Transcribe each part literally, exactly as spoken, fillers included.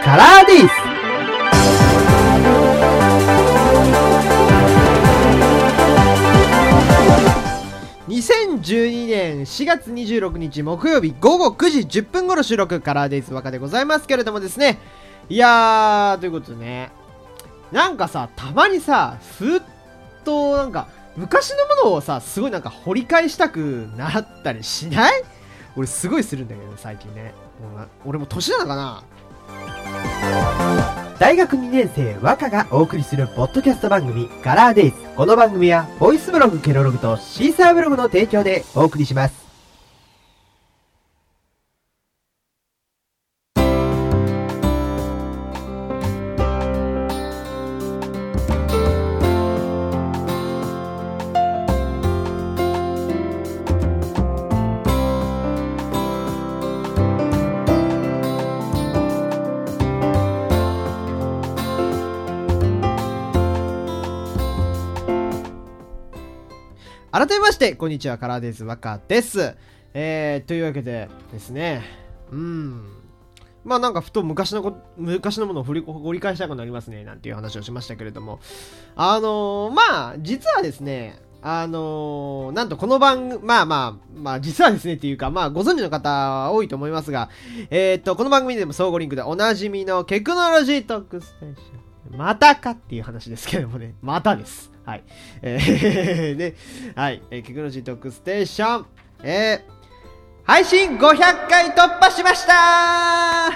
カラーディース。にせんじゅうにねんしがつにじゅうろくにち木曜日ごごくじじゅっぷん頃収録、カラーデイズ若でございますけれどもですね。いやー、ということでね、なんかさ、たまにさ、ふーっとなんか昔のものをさ、すごいなんか掘り返したくなったりしない？俺すごいするんだけど最近ね。もう俺も年なのかな。大学にねん生若がお送りするポッドキャスト番組カラーデイズ。この番組はボイスブログケロログとシーサーブログの提供でお送りします。改めまして、こんにちは、カラーデイズ若です。えー、というわけでですね、うーん。まあなんかふと昔のこ、昔のものを振り、掘り返したくなりますね、なんていう話をしましたけれども。あのー、まあ、実はですね、あのー、なんとこの番組、まあまあ、まあ実はですねっていうか、まあご存知の方多いと思いますが、えーっと、この番組でも相互リンクでおなじみのテクノロジートークステーション。またかっていう話ですけれどもね、またです。はい。えー、ね、はい、えー、テクノロジートークステーション、えー、配信ごひゃっかい突破しました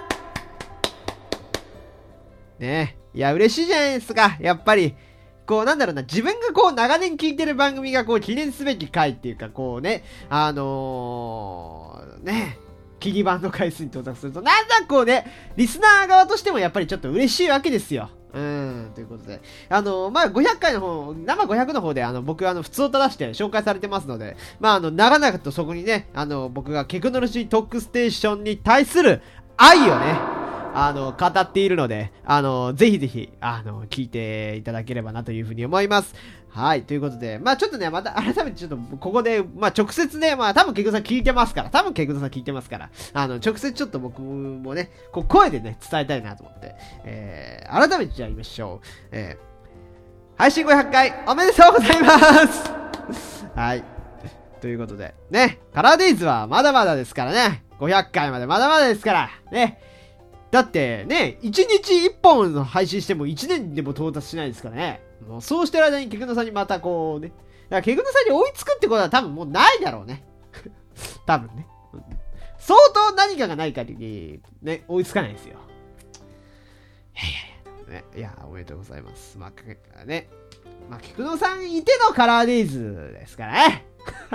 ーね。いや、嬉しいじゃないですか。やっぱり、こう、なんだろうな、自分がこう、長年聞いてる番組がこう、記念すべき回っていうか、こうね、あのー、ね、切り板の回数に到達すると、なんだこうね、リスナー側としてもやっぱりちょっと嬉しいわけですよ。うーん、ということで。あの、まあ、ごひゃっかいの方、生ごひゃくの方で、あの、僕、あの、普通を正して紹介されてますので、まあ、あの、長々とそこにね、あの、僕がテクノロジートークステーションに対する愛をね、あの、語っているので、あの、ぜひぜひ、あの、聞いていただければなというふうに思います。はい、ということで、まあちょっとね、また改めてちょっと、ここで、まあ直接ね、まあ多分ケクさん聞いてますから、多分ケクさん聞いてますから、あの、直接ちょっと僕もね、こう声でね、伝えたいなと思って、えー、改めてじゃあ言いましょう。えー、配信ごひゃっかいおめでとうございますはい。ということで、ね、カラーデイズはまだまだですからね、ごひゃっかいまでまだまだですから、ね、だってね、いちにちいっぽん配信してもいちねんでも到達しないですからね。もうそうしてる間にケクノさんにまたこうね。だからケクノさんに追いつくってことは多分もうないだろうね。多分ね。相当何かがない限り、ね、追いつかないですよ。いやいやいや、ね、いや、おめでとうございます。まあ、ね。まあ、ケクノさんいてのカラーデイズですからね。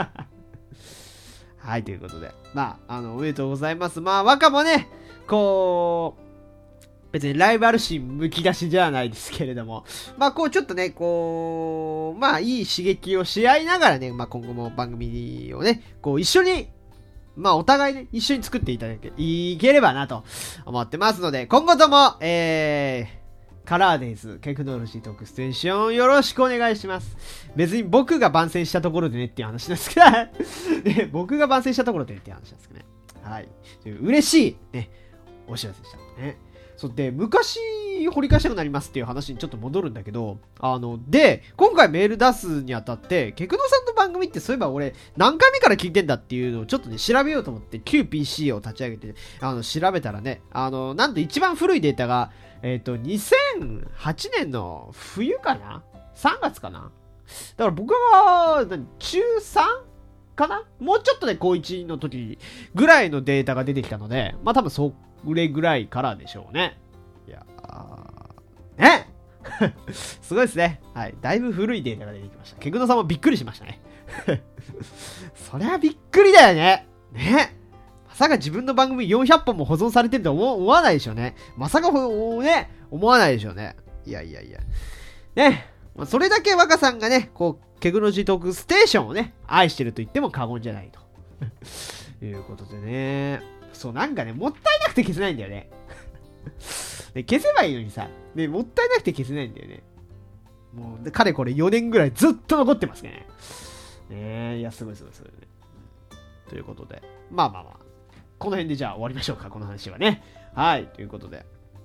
はい、ということで。まあ、あの、おめでとうございます。まあ、若もね、こう、別にライバル心むき出しじゃないですけれども、まあこうちょっとね、こう、まあいい刺激をし合いながらね、まあ今後も番組をね、こう一緒に、まあお互いね、一緒に作っていただけ、いければなと思ってますので、今後とも、えー、カラーデイズ、テクノロジートークステーションよろしくお願いします。別に僕が番宣したところでねっていう話なんですけど、ね、僕が番宣したところでねっていう話なんですけどね。はい。という嬉しい、ね、お知らせでしたね。そうで、昔掘り返したくなりますっていう話にちょっと戻るんだけど、あの、で、今回メール出すにあたって、ケクノさんの番組ってそういえば俺何回目から聞いてんだっていうのをちょっとね、調べようと思って旧 ピーシー を立ち上げて、あの、調べたらね、あの、なんと一番古いデータが、えっと、にせんはちねんの冬かな ?さん 月かなだから僕は、中 さん? かなもうちょっとね、高いちの時ぐらいのデータが出てきたので、まあ多分それぐらいからでしょうね。いやー、ねすごいですね。はい。だいぶ古いデータが出てきました。ケクノさんもびっくりしましたね。そりゃびっくりだよね。ね。まさか自分の番組よんひゃっぽんも保存されてると思思わないでしょうね。まさかね、思わないでしょうね。いやいやいや。ね。まあ、それだけ若さんがね、こう、テクノロジートークステーションをね、愛してると言っても過言じゃないと。いうことでね。そう、なんかね、もったいなくて消せないんだよね。で消せばいいのにさ、ね、もったいなくて消せないんだよね。もう、でかれこれよねんぐらいずっと残ってますね。ねえ、いや、すごいすごいすごいね。ということで、まあまあまあ、この辺でじゃあ終わりましょうか、この話はね。はい、ということで。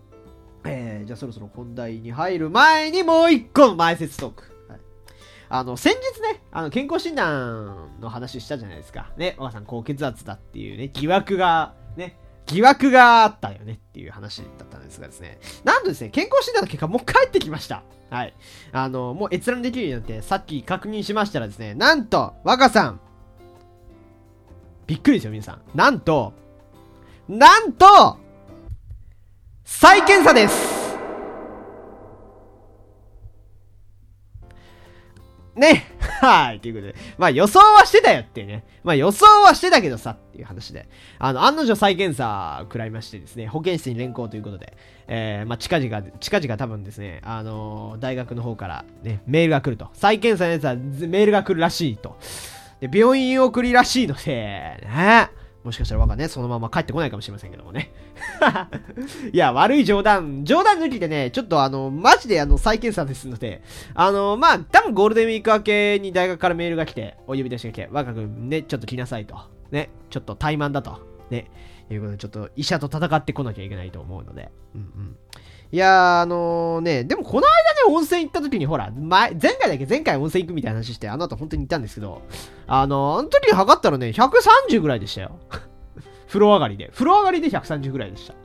えー、じゃあそろそろ本題に入る前にもう一個の前説トーク。はい、あの、先日ね、あの、健康診断の話したじゃないですか。ね、若さん高血圧だっていうね、疑惑が、ね、疑惑があったよねっていう話だったんですがですね。なんとですね、健康診断の結果もう帰ってきました。はい。あの、もう閲覧できるようになって、さっき確認しましたらですね、なんと、若さん、びっくりですよ、皆さん。なんと、なんと、再検査です。ね。はい。ということで。まあ予想はしてたよっていうね。まあ予想はしてたけどさっていう話で。あの、案の定再検査食らいましてですね、保健室に連行ということで。えー、まあ近々、近々多分ですね、あのー、大学の方からね、メールが来ると。再検査のやつはメールが来るらしいと。で、病院送りらしいので、ね。もしかしたら若ね、そのまま帰ってこないかもしれませんけどもね。いや、悪い冗談、冗談抜きでね、ちょっとあの、マジであの、再検査ですので、あの、まあ、多分ゴールデンウィーク明けに大学からメールが来て、お呼び出しが来て、若くんね、ちょっと来なさいと。ね、ちょっと怠慢だと。ね、いうことで、ちょっと医者と戦ってこなきゃいけないと思うので。うんうん。いやー、あのー、ね、でもこの間ね、温泉行った時に、ほら、前、前回だけ前回温泉行くみたいな話して、あの後本当に行ったんですけど、あのー、あの時に測ったらね、ひゃくさんじゅうぐらいでしたよ。風呂上がりで。風呂上がりでひゃくさんじゅうぐらいでした。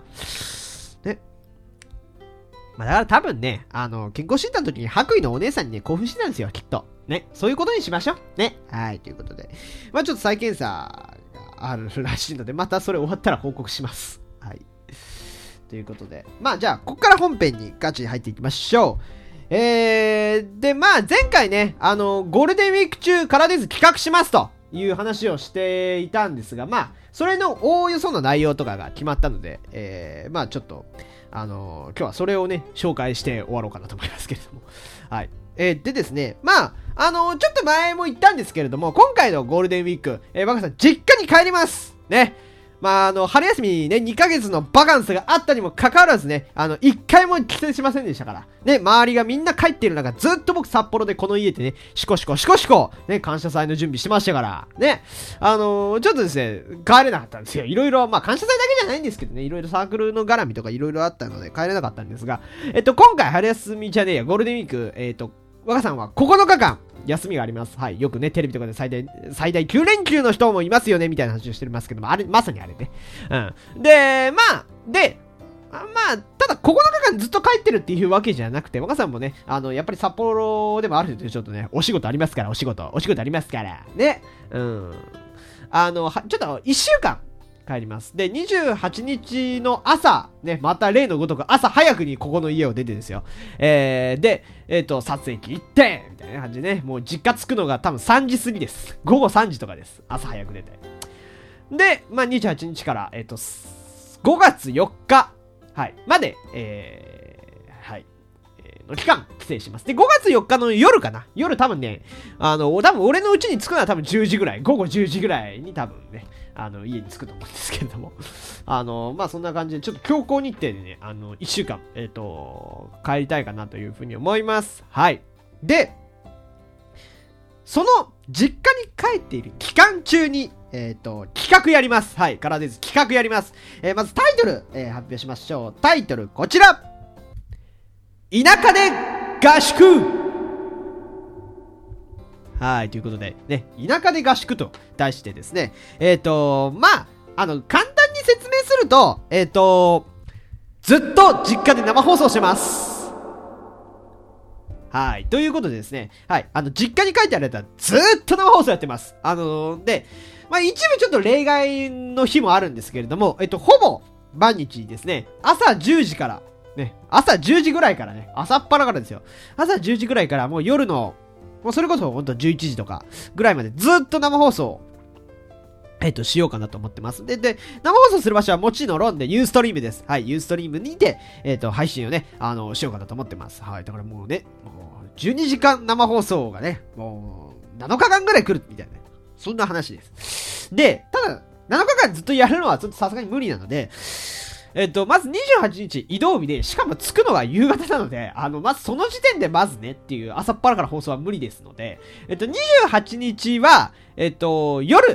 ね。まあだから多分ね、あの、健康診断の時に白衣のお姉さんにね、興奮してたんですよ、きっと。ね。そういうことにしましょう。ね。はい、ということで。まあちょっと再検査があるらしいので、またそれ終わったら報告します。はい。ということで。まあじゃあ、ここから本編にガチに入っていきましょう。えー、で、まあ前回ね、あの、ゴールデンウィーク中からです企画しますという話をしていたんですが、まあ、それのおおよその内容とかが決まったので、えー、まあちょっと、あのー、今日はそれをね、紹介して終わろうかなと思いますけれども。はい。えー、でですね、まあ、あのー、ちょっと前も言ったんですけれども、今回のゴールデンウィーク、えー、若さん、実家に帰りますね。まあ、あの、春休みにね、にかげつのバカンスがあったにもかかわらずね、あの、いっかいも帰省しませんでしたから。ね、周りがみんな帰っている中、ずっと僕札幌でこの家でね、シコシコシコシコ、ね、感謝祭の準備してましたから、ね、あのー、ちょっとですね、帰れなかったんですよ。いろいろ、まあ、感謝祭だけじゃないんですけどね、いろいろサークルの絡みとかいろいろあったので帰れなかったんですが、えっと、今回春休みじゃねえや、ゴールデンウィーク、えっと、若さんはここのかかん、休みがあります。はい。よくね、テレビとかで最大、最大きゅう連休の人もいますよね、みたいな話をしてますけども、あれ、まさにあれね。うん。で、まあ、で、まあ、ただここのかかんずっと帰ってるっていうわけじゃなくて、若さんもね、あの、やっぱり札幌でもある程度ちょっとね、お仕事ありますから、お仕事、お仕事ありますから、ね。うん。あの、はちょっといっしゅうかん、帰ります。で、にじゅうはちにちの朝、ね、また例のごとく朝早くにここの家を出てですよ。えー、で、えっ、ー、と、撮影機行って、みたいな感じでね、もう実家着くのが多分さんじ過ぎです。午後さんじとかです。朝早く出て。で、まあ、にじゅうはちにちから、えっ、ー、と、ごがつよっか、はい、まで、えー、はい、えー、の期間、帰省します。で、ごがつよっかの夜かな。夜多分ね、あの、多分俺の家に着くのは多分じゅうじぐらい、午後じゅうじぐらいに多分ね、あの、家に着くと思うんですけれども。あの、まあ、そんな感じで、ちょっと強行日程でね、あの、いっしゅうかん、えっと、帰りたいかなというふうに思います。はい。で、その、実家に帰っている期間中に、えっと、企画やります。はい。からです。企画やります。えー、まずタイトル、えー、発表しましょう。タイトル、こちら。田舎で合宿。はい。ということで、ね、田舎で合宿と題してですね、えっ、ー、と、まあ、あの、簡単に説明すると、えっ、ー、と、ずっと実家で生放送してます。はい。ということでですね、はい。あの、実家に帰ってあるやつはずーっと生放送やってます。あのー、で、まあ、一部ちょっと例外の日もあるんですけれども、えっと、ほぼ毎日ですね、朝じゅうじから、ね、朝じゅうじぐらいからね、朝っぱらからですよ。朝じゅうじぐらいからもう夜の、もうそれこそほんとじゅういちじとかぐらいまでずっと生放送、えっと、しようかなと思ってます。で、で、生放送する場所はもちろんで、ユーストリームです。はい、ユーストリームにて、えっと、配信をね、あの、しようかなと思ってます。はい、だからもうね、もう、じゅうにじかん生放送がね、もう、なのかかんぐらい来る、みたいな。そんな話です。で、ただ、なのかかんずっとやるのはちょっとさすがに無理なので、えっと、まずにじゅうはちにち移動日で、しかも着くのが夕方なので、あの、まずその時点でまずねっていう朝っぱらから放送は無理ですので、えっと、にじゅうはちにちは、えっと、夜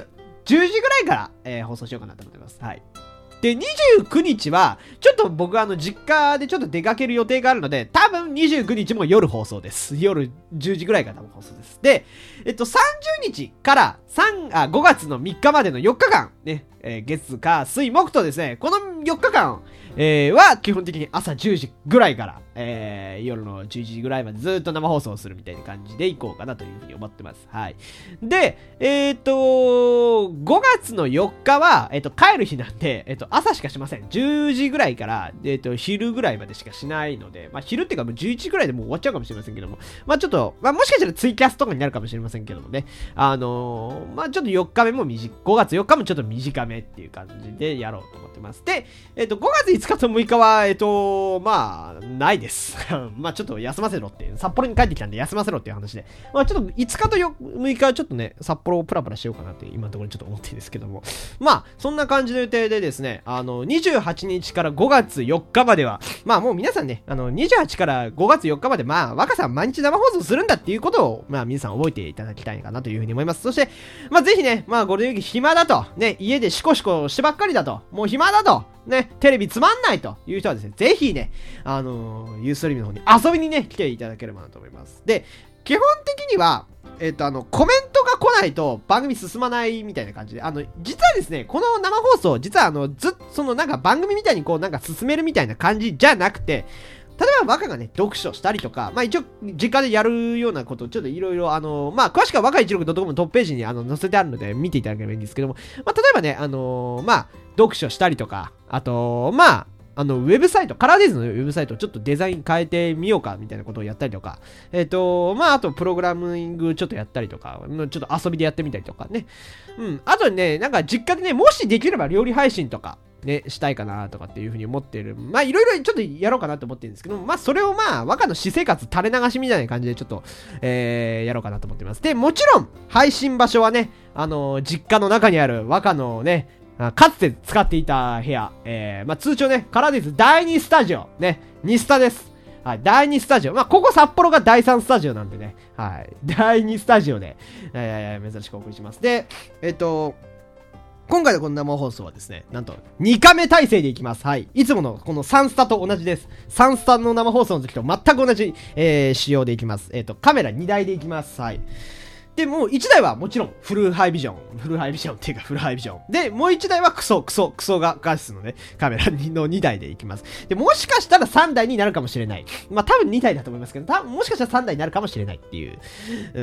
じゅうじぐらいから、えー、放送しようかなと思ってます。はい。で、にじゅうくにちは、ちょっと僕あの、実家でちょっと出かける予定があるので、多分にじゅうくにちも夜放送です。夜じゅうじぐらいから多分放送です。で、えっと、さんじゅうにちから3あごがつのみっかまでのよっかかん、ね、えー、月、火、水、木とですね、このよっかかん、えー、は基本的に朝じゅうじぐらいから、えー、夜のじゅうじぐらいまでずっと生放送するみたいな感じでいこうかなというふうに思ってます。はい。で、えっと、ごがつのよっかは、えっと、帰る日なんで、えっと、朝しかしません。じゅうじぐらいから、えっと、昼ぐらいまでしかしないので、まあ、昼っていうかもうじゅういちじぐらいでもう終わっちゃうかもしれませんけども、まあ、ちょっと、まあ、もしかしたらツイキャスとかになるかもしれませんけどもね、あのー、まあ、ちょっとよっかめも短い、ごがつよっかもちょっと短めっていう感じでやろうと思ってます。で、えっと、ごがついつかとむいかは、えっと、まあ、ないです。まあ、ちょっと休ませろっていう、札幌に帰ってきたんで休ませろっていう話で、まあ、ちょっといつかとむいかはちょっとね、札幌をプラプラしようかなって今のところちょっと思ってるんですけども、まあ、そんな感じの予定でですね、あの、にじゅうはちにちからごがつよっかまでは、まあ、もう皆さんね、あの、にじゅうはちからごがつよっかまで、まあ、若さん毎日生放送するんだっていうことを、まあ、皆さん覚えていただきたいかなというふうに思います。そして、まあ、ぜひね、まあ、ゴールデンウィーク暇だと、ね、家でシコシコしてばっかりだと、もう暇だと、ね、テレビつまんないという人はですね、ぜひね、あのー、ユーストリームの方に遊びにね、来ていただければなと思います。で、基本的には、えっと、あの、コメントが来ないと番組進まないみたいな感じで、あの、実はですね、この生放送、実はあの、ずっと、そのなんか番組みたいにこう、なんか進めるみたいな感じじゃなくて、例えば若がね、読書したりとか、まあ一応、実家でやるようなことをちょっといろいろ、あの、まあ詳しくは若いちろく .com のトップページにあの載せてあるので見ていただければいいんですけども、まあ例えばね、あのー、まあ、読書したりとか、あと、まあ、あの、ウェブサイト、カラーデイズのウェブサイトをちょっとデザイン変えてみようかみたいなことをやったりとか、えっと、まあ、あと、プログラミングちょっとやったりとか、ちょっと遊びでやってみたりとかね。うん。あとね、なんか実家でね、もしできれば料理配信とか、ね、したいかなとかっていうふうに思ってる。まあ、いろいろちょっとやろうかなと思ってるんですけども、まあ、それをまあ、若の私生活垂れ流しみたいな感じでちょっと、えー、やろうかなと思ってます。で、もちろん、配信場所はね、あのー、実家の中にある若のね、かつて使っていた部屋、えー、まあ、通称ね、カラーデイズだいにスタジオ、ね、にスタです。はい、だいにスタジオ。まあ、ここ札幌がだいさんスタジオなんでね、はい、だいにスタジオで、えー、珍しくお送りします。で、えっと、今回のこの生放送はですね、なんとにカメ体制でいきます。はい。いつものこのさんスタと同じです。さんスタの生放送の時と全く同じ、えー、仕様でいきます。えっと、カメラにだいでいきます。はい。で、もういちだいはもちろんフルハイビジョン。フルハイビジョンっていうかフルハイビジョン。で、もういちだいはクソ、クソ、クソが画質のね、カメラのにだいでいきます。で、もしかしたらさんだいになるかもしれない。まあ、多分にだいだと思いますけど、多分もしかしたらさんだいになるかもしれないっていう、うん、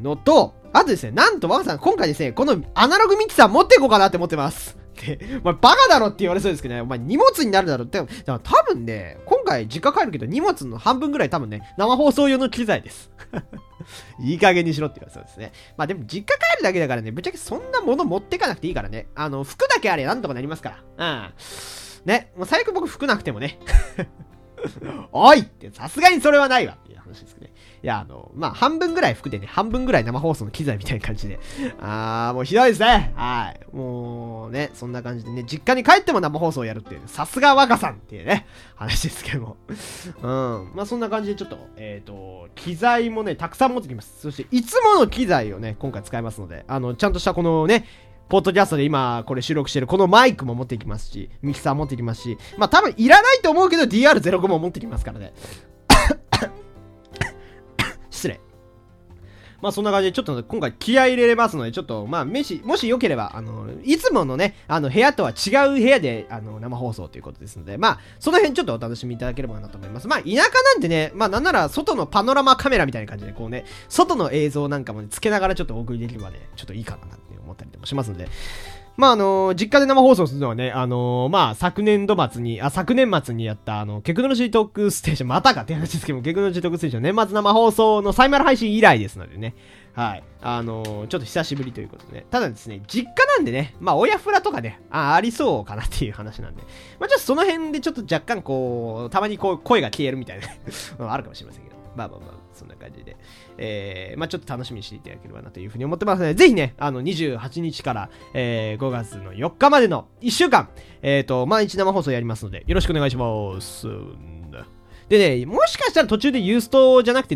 のと、あとですね、なんと若さん今回ですね、このアナログミキサー持っていこうかなって思ってます。で、お前バカだろって言われそうですけどね、お前荷物になるだろって。だから多分ね、今回実家帰るけど荷物の半分ぐらい多分ね、生放送用の機材です。いい加減にしろって言われそうですね。まあでも実家帰るだけだからね、ぶっちゃけそんなもの持ってかなくていいからね。あの、服だけあれなんとかなりますから。うん。ね、もう最悪僕服なくてもね。おいってさすがにそれはないわっていう話ですけどね。いや、あの、まあ、半分ぐらい服でね、半分ぐらい生放送の機材みたいな感じで。あー、もうひどいですね。はい。もうね、そんな感じでね、実家に帰っても生放送をやるっていう、さすが若さんっていうね、話ですけども。うん。まあ、そんな感じでちょっと、えっと、機材もね、たくさん持ってきます。そして、いつもの機材をね、今回使いますので、あの、ちゃんとしたこのね、ポッドキャストで今これ収録してるこのマイクも持っていきますし、ミキサー持っていきますし、まあ多分いらないと思うけど ディーアールゼロご も持ってきますからね。失礼。まあそんな感じでちょっと今回気合い入れれますので、ちょっとまあもし、もしよければ、あの、いつものね、あの部屋とは違う部屋で、あの、生放送ということですので、まあその辺ちょっとお楽しみいただければなと思います。まあ田舎なんてね、まあなんなら外のパノラマカメラみたいな感じでこうね、外の映像なんかも、ね、つけながらちょっとお送りできればね、ちょっといいかなって思ったりもしますので、まああのー、実家で生放送するのはね、あのー、まあ昨年度末に、あ、昨年末にやったあの、テクノロジートークステーション、またかって話ですけども、テクノロジートークステーション年末生放送のサイマル配信以来ですのでね、はい。あのー、ちょっと久しぶりということでね。ただですね、実家なんでね、まあ親フラとかね、あ、ありそうかなっていう話なんで、まあちょっとその辺でちょっと若干こう、たまにこう、声が消えるみたいな、あるかもしれませんけど。まあまあまあ、そんな感じで。えー、まあちょっと楽しみにしていただければなというふうに思ってますので、ぜひね、あの、にじゅうはちにちから、えー、ごがつのよっかまでのいっしゅうかん、えーと、毎日生放送やりますので、よろしくお願いします。でね、もしかしたら途中でユーストじゃなくてツイッ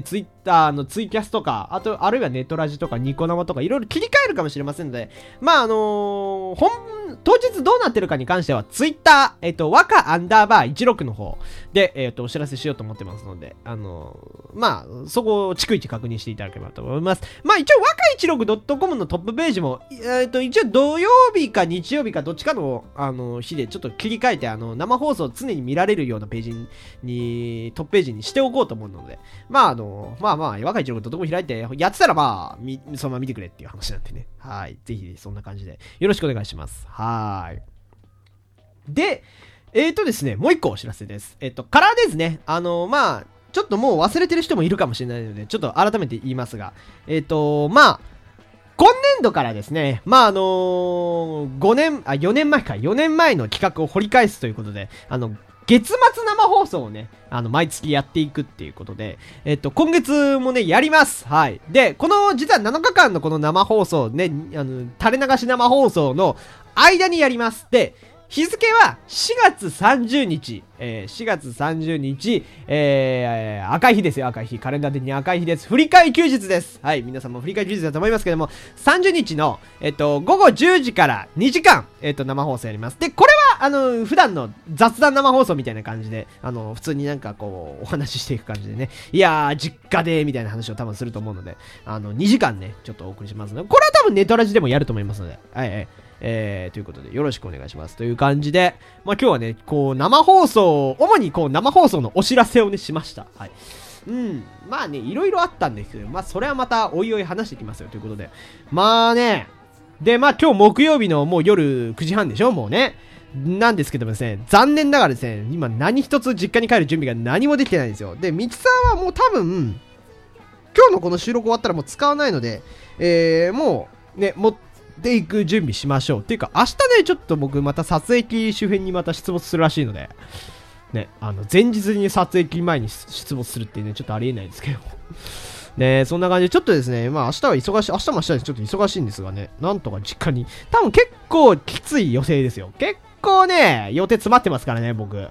あの、ツイキャスとか、あと、あるいはネトラジとか、ニコ生とか、いろいろ切り替えるかもしれませんので、まあ、あのー、本、当日どうなってるかに関しては、ツイッター、えっと、わかアンダーバーじゅうろくの方で、えっと、お知らせしようと思ってますので、あのー、まあ、そこを逐一確認していただければと思います。まあ、一応、わかいちろくドットコム のトップページも、えっと、一応、土曜日か日曜日かどっちかの、あの、日でちょっと切り替えて、あの、生放送を常に見られるようなページに、トップページにしておこうと思うので、まあ、あの、まあまあ、わかいちろくドットコム 開いて、やってたらまあ、み、そのまま見てくれっていう話なんでね。はい。ぜひ、そんな感じで、よろしくお願いします。はい。で、えーとですね、もう一個お知らせです。えっと、カラーデイズね、あの、まあ、ちょっともう忘れてる人もいるかもしれないので、ちょっと改めて言いますが、えっと、まあ、今年度からですね、まあ、あのー、ごねん、あ、よねんまえか、よねんまえの企画を掘り返すということで、あの、月末生放送をね、あの、毎月やっていくっていうことで、えっと、今月もね、やります。はい。で、この、実はなのかかんのこの生放送ね、あの、垂れ流し生放送の間にやります。で、日付はしがつさんじゅうにち、えー、しがつさんじゅうにち、えー、赤い日ですよ、赤い日。カレンダー的に赤い日です。振り替え休日です。はい、皆さんも振り替え休日だと思いますけども、さんじゅうにちの、えっと、ごごじゅうじからにじかん、えっと、生放送やります。で、これは、あの、普段の雑談生放送みたいな感じで、あの、普通になんかこう、お話ししていく感じでね、いやー、実家で、みたいな話を多分すると思うので、あの、にじかんね、ちょっとお送りしますので、これは多分ネトラジでもやると思いますので、はい、はい。えー、ということでよろしくお願いしますという感じで、まあ今日はね、こう生放送、主にこう生放送のお知らせをねしました。はい。うん、まあね、いろいろあったんですけど、まあそれはまたおいおい話していきますよということで、まあね、でまあ今日木曜日のもう夜くじはんでしょ、もうね。なんですけどもですね、残念ながらですね、今何一つ実家に帰る準備が何もできてないんですよ。で、ミキサーはもう多分、今日のこの収録終わったらもう使わないので、えー、もうね、もで行く準備しましょう。っていうか、明日ね、ちょっと僕また撮影機周辺にまた出没するらしいので、ね、あの、前日に撮影機前に出没するっていうね、ちょっとありえないですけど。ね、そんな感じで、ちょっとですね、まあ明日は忙しい、明日も明日でちょっと忙しいんですがね、なんとか実家に、多分結構きつい予定ですよ。結構ね、予定詰まってますからね、僕。はい。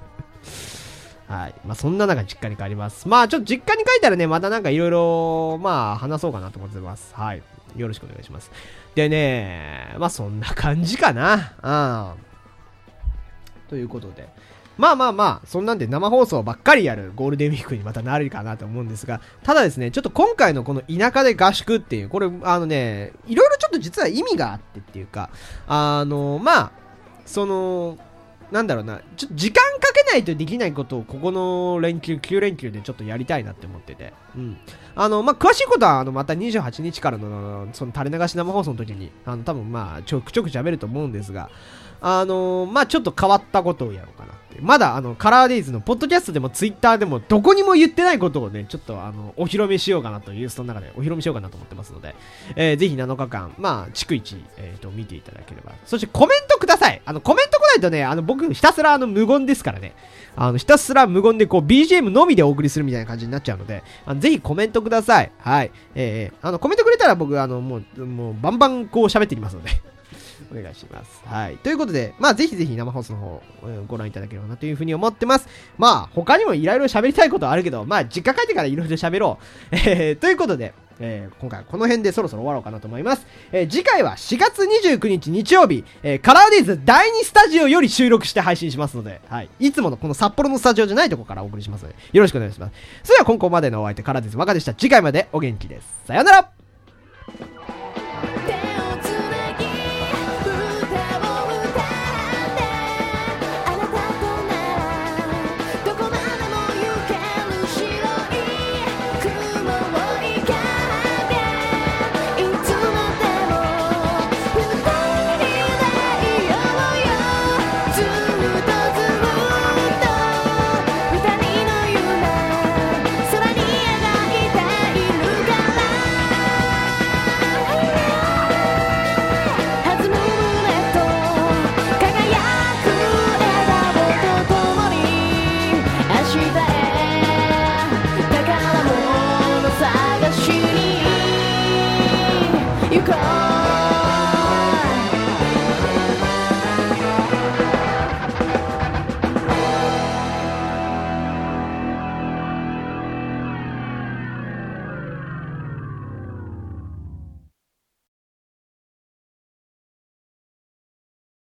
まあそんな中実家に帰ります。まあちょっと実家に帰ったらね、またなんかいろいろ、まあ話そうかなと思ってます。はい。よろしくお願いします。でね、まあそんな感じかな。うん。ということで。まあまあまあ、そんなんで生放送ばっかりやるゴールデンウィークにまたなるかなと思うんですが、ただですね、ちょっと今回のこの田舎で合宿っていう、これ、あのね、いろいろちょっと実は意味があってっていうか、あの、まあ、その、なんだろうな、ちょっと時間かけないとできないことをここの連休、きゅう連休でちょっとやりたいなって思ってて。うん。あの、まあ、詳しいことは、あの、またにじゅうはちにちからの、その垂れ流し生放送の時に、あの、多分まあ、ちょくちょく喋ると思うんですが、あのー、まあ、ちょっと変わったことをやろうかなって。まだ、あの、カラーデイズのポッドキャストでもツイッターでもどこにも言ってないことをね、ちょっとあの、お披露目しようかなという、その中でお披露目しようかなと思ってますので、えー、ぜひなのかかん、まあ、逐一、えっと、見ていただければ。そしてコメントください。あの、コメント来ないとね、あの、僕、ひたすらあの、無言ですからね。あの、ひたすら無言でこう、ビージーエム のみでお送りするみたいな感じになっちゃうので、あのぜひコメントください。はい。えー、あの、コメントくれたら僕、あの、もう、もう、バンバンこう喋ってきますので。お願いします。はい。ということで、まあ、ぜひぜひ生放送の方、ご覧いただければなというふうに思ってます。まあ、他にもいろいろ喋りたいことはあるけど、まあ、実家帰ってからいろいろ喋ろう。えー、ということで、えー、今回はこの辺でそろそろ終わろうかなと思います。えー、次回はしがつにじゅうくにち日曜日、えー、カラーデイズだいにスタジオより収録して配信しますので、はい。いつものこの札幌のスタジオじゃないところからお送りしますので、よろしくお願いします。それでは今後までのお相手、カラーデイズ若でした。次回までお元気です。さようなら。